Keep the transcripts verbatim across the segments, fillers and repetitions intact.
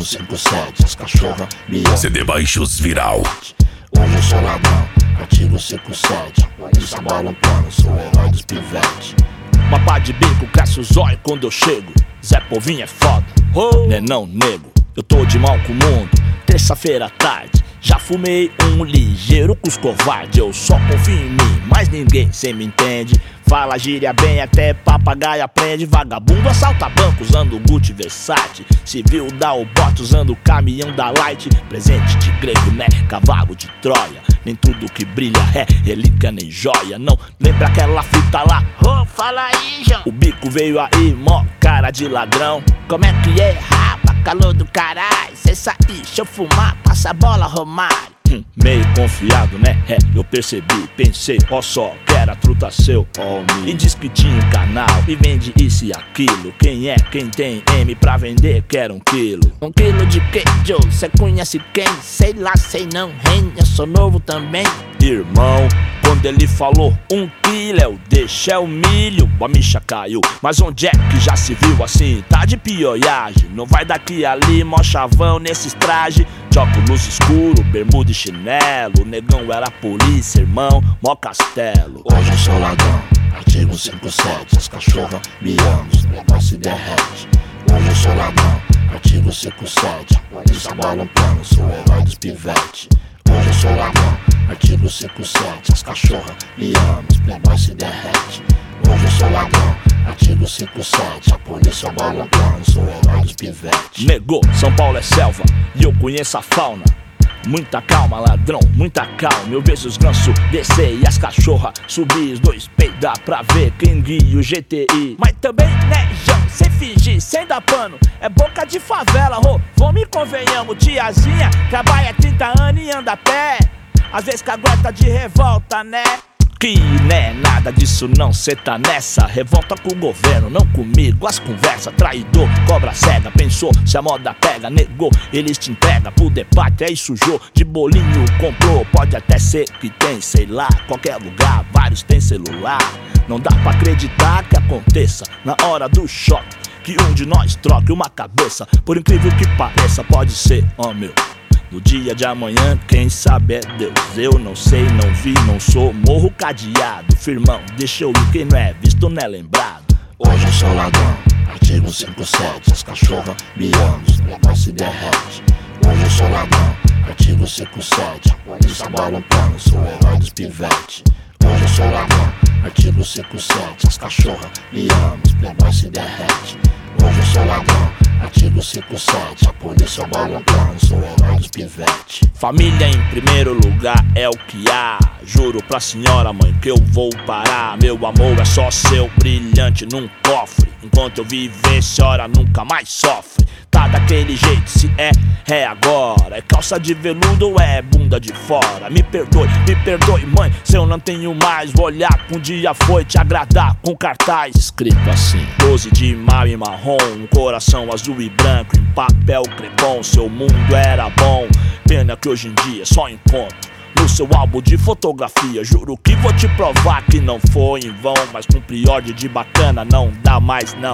cinco sete, as cachorras me amam. C D Baixos Viral. Hoje eu sou ladrão, artigo cinco sete. Polícia bola um plano, sou o herói dos pivetes. Uma pá de bico, cresce o zóio quando eu chego. Zé Povinho é foda, oh. Né não, nego, eu tô de mal com o mundo. Terça-feira à tarde, já fumei um ligeiro com os covardes. Eu só confio em mim, mas ninguém cê me entende. Fala gíria bem, até papagaio aprende. Vagabundo assalta banco usando Gucci Versace. Civil dá o bote usando o caminhão da Light. Presente de grego, né? Cavalo de Troia. Nem tudo que brilha é relíquia nem joia. Não lembra aquela fita lá? Oh, fala aí, João. O bico veio aí, mó cara de ladrão. Como é que é, rapa? Calor do caralho. Cê sair, deixa eu fumar, passa a bola, Romário. Hum, meio confiado, né? É, eu percebi, pensei, ó só, que era truta seu, ó me. E diz que tinha um canal e vende isso e aquilo. Quem é, quem tem M pra vender, quer um quilo. Um quilo de quê, Joe? Cê conhece quem? Sei lá, sei não, hein? Eu sou novo também. Irmão, quando ele falou um quilo, eu deixei o milho, a micha caiu. Mas onde é que já se viu assim? Tá de pioiagem, não vai daqui ali, mó chavão nesses trajes. De óculos escuro, bermuda e chinelo. O negão era polícia, irmão, mó castelo. Hoje eu sou ladrão, artigo cinco sete. As cachorras me amam, os negócios se derrete. Hoje eu sou ladrão, artigo cinco sete. Polícia bola um plano, sou o herói dos pivetes. Hoje eu sou ladrão, artigo cinco sete. As cachorras me amam, os playboys se derrete. Hoje eu sou ladrão, artigo cinco sete. A polícia bola um plano, sou o herói dos pivetes. Negou, São Paulo é selva e eu conheço a fauna. Muita calma, ladrão, muita calma. Eu vejo os gansos descer e as cachorras subir. Os dois peidar pra ver quem guia o G T I. Mas também, né, João, sem fingir, sem dar pano. É boca de favela, ô, vamos e convenhamos. Tiazinha trabalha trinta anos e anda a pé. Às vezes cagueta de revolta, né? Que né, nada disso não, cê tá nessa. Revolta com o governo, não comigo. As conversas, traidor, cobra cega. Pensou, se a moda pega, negou. Eles te entregam pro debate, aí sujou. De bolinho comprou, pode até ser que tem, sei lá. Qualquer lugar, vários tem celular. Não dá pra acreditar que aconteça na hora do choque, que um de nós troque uma cabeça. Por incrível que pareça, pode ser, ó meu. No dia de amanhã, quem sabe é Deus. Eu não sei, não vi, não sou. Morro cadeado, firmão, deixa eu ir. Quem não é visto não é lembrado. Hoje eu sou ladrão, artigo cinco sete. As cachorras me amam, os playboys se derrete. Hoje eu sou ladrão, artigo cinco sete. A polícia bola um plano, sou o herói dos pivetes. Hoje eu sou ladrão, artigo cinco sete. As cachorras me amam, os playboys se derrete. Hoje eu sou ladrão, artigo cinco sete. A polícia bola um plano, sou o herói dos pivetes. Família em primeiro lugar é o que há. Juro pra senhora mãe que eu vou parar. Meu amor é só seu, brilhante num cofre. Enquanto eu viver, senhora nunca mais sofre. Tá daquele jeito, se é, é agora. É calça de veludo ou é bunda de fora? Me perdoe, me perdoe mãe, se eu não tenho mais. Vou olhar que um dia foi te agradar com cartaz escrito assim: doze de maio em marrom, um coração azul e branco em papel crepom. Seu mundo era bom, pena que hoje em dia só encontro no seu álbum de fotografia. Juro que vou te provar que não foi em vão. Mas com prior de bacana não dá mais não.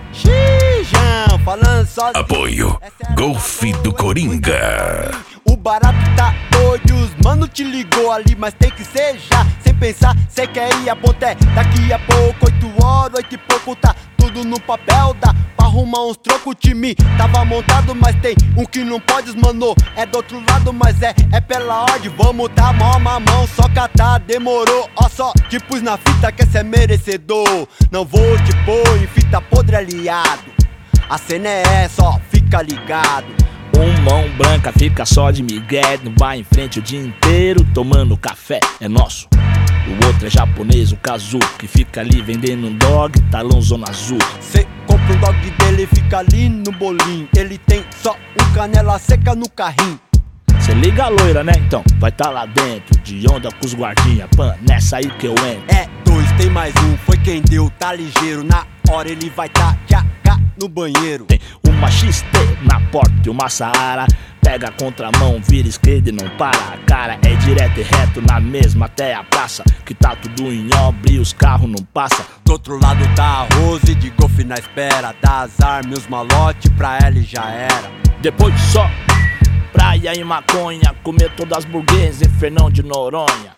Xijão, falando só. Apoio Golfe do Coringa. O barato tá doido, os mano te ligou ali, mas tem que ser já. Sem pensar, cê quer ir a ponté. Daqui a pouco, oito horas, oito e pouco, tá tudo no papel. Dá pra arrumar uns trocos, o time tava montado, mas tem um que não pode, mano. É do outro lado, mas é, é pela ordem. Vamos tá mó mamão, só catar, demorou. Ó só, te pus na fita que cê é merecedor. Não vou te pôr em fita podre aliado. A cena é essa, ó, fica ligado. Um mão branca fica só de migué, não vai em frente o dia inteiro tomando café, é nosso. O outro é japonês, o Kazu, que fica ali vendendo um dog, talão zona azul. Cê compra um dog dele, fica ali no bolinho. Ele tem só um canela seca no carrinho. Cê liga a loira, né? Então vai tá lá dentro, de onda com os guardinha. Pan, nessa aí que eu entro. É dois, tem mais um, foi quem deu, tá ligeiro. Na hora ele vai tá tchaca no banheiro. Tem uma X T na porta e uma Saara. pega a contramão, vira esquerda e não para. A cara é direto e reto na mesma até a praça, que tá tudo em obra e os carros não passam. Do outro lado tá a Rose de golfe na espera, dá as armas, os malote pra ela e já era. Depois só praia e maconha, comer todas as burguesas em Fernão de Noronha.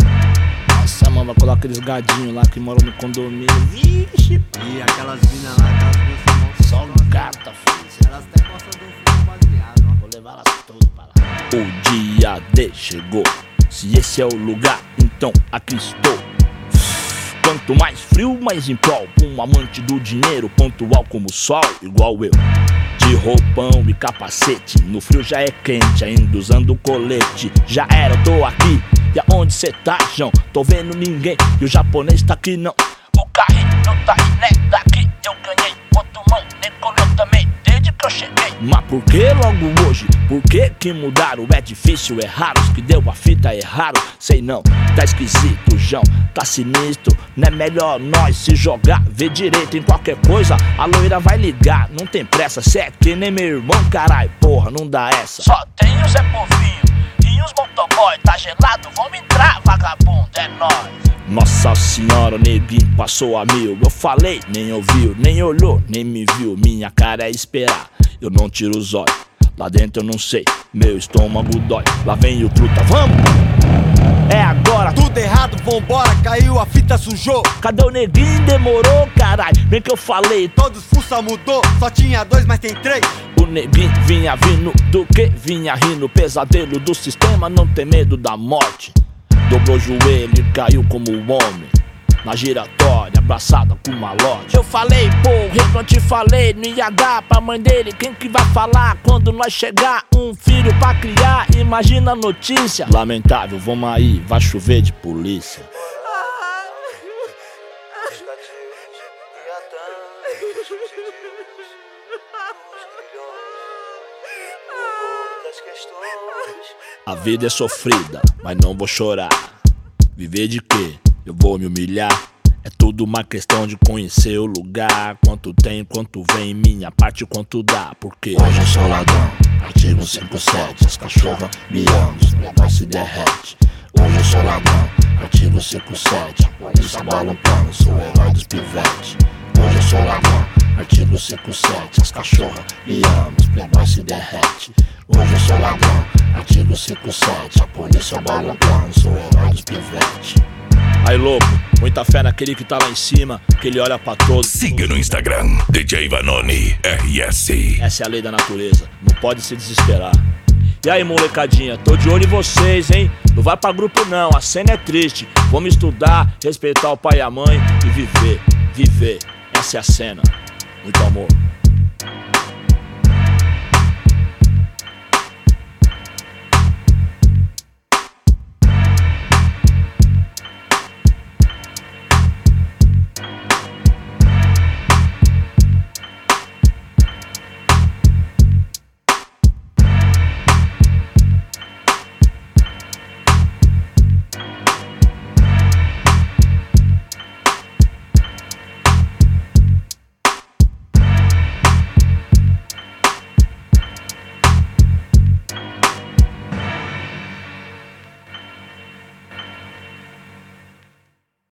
Nossa, mano, vai colocar aqueles gadinhos lá que moram no condomínio. Vixe, e aquelas minas lá, aquelas minas só gata, filho. Elas até gostam do fumo baseado, ó. Vou levar elas todas pra lá. O dia D chegou. Se esse é o lugar, então aqui estou. Quanto mais frio, mais em prol. Um amante do dinheiro, pontual como o sol, igual eu. De roupão e capacete, no frio já é quente, ainda usando colete. Já era, eu tô aqui, e aonde cê tá, João? Tô vendo ninguém, e o japonês tá aqui não. O carrinho tá aí, né? Daqui eu ganhei, outro mão, decolou também, desde que eu cheguei. Mas por que logo hoje? Por que que mudaram? É difícil, é raro, os que deu a fita erraram. Sei não, tá esquisito, João, tá sinistro. Não é melhor nós se jogar, ver direito em qualquer coisa. A loira vai ligar, não tem pressa. Cê é que nem meu irmão, carai, porra, não dá essa. Só tem o Zé Povinho e os motoboy. Tá gelado, vamos entrar, vagabundo, é nóis. Nossa senhora, o neguinho passou a mil. Eu falei, nem ouviu, nem olhou, nem me viu. Minha cara é esperar, eu não tiro os olhos. Lá dentro eu não sei, meu estômago dói. Lá vem o truta, vamos! É agora, tudo errado, vambora, caiu, a fita sujou. Cadê o neguinho? Demorou, carai, bem que eu falei. Todos fuça mudou, só tinha dois, mas tem três. O neguinho vinha vindo do que? Vinha rindo, pesadelo do sistema, não tem medo da morte. Dobrou o joelho e caiu como um homem na giratória, abraçada com malote. Eu falei, porra, eu não te falei, não ia dar pra mãe dele. Quem que vai falar quando nós chegar? Um filho pra criar, imagina a notícia. Lamentável, vamos aí, vai chover de polícia. A vida é sofrida, mas não vou chorar. Viver de quê? Eu vou me humilhar. É tudo uma questão de conhecer o lugar. Quanto tem, quanto vem, minha parte, quanto dá. Porque hoje eu sou ladrão, artigo cinquenta e sete. As cachorras me amam, os negócios se derrete. Hoje eu sou ladrão, artigo cinquenta e sete. A polícia bola um pano, sou o herói dos pivetes. Hoje eu sou ladrão, artigo cinquenta e sete. As cachorras me amam, os negócios se derrete. Hoje eu sou ladrão, artigo cinquenta e sete. A polícia bola um pano, sou o herói dos pivetes. Aí louco, muita fé naquele que tá lá em cima, que ele olha pra todos. Siga no Instagram, D J Vanoni R S. Essa é a lei da natureza, não pode se desesperar. E aí molecadinha, tô de olho em vocês, hein? Não vai pra grupo não, a cena é triste. Vamos estudar, respeitar o pai e a mãe e viver, viver. Essa é a cena, muito amor.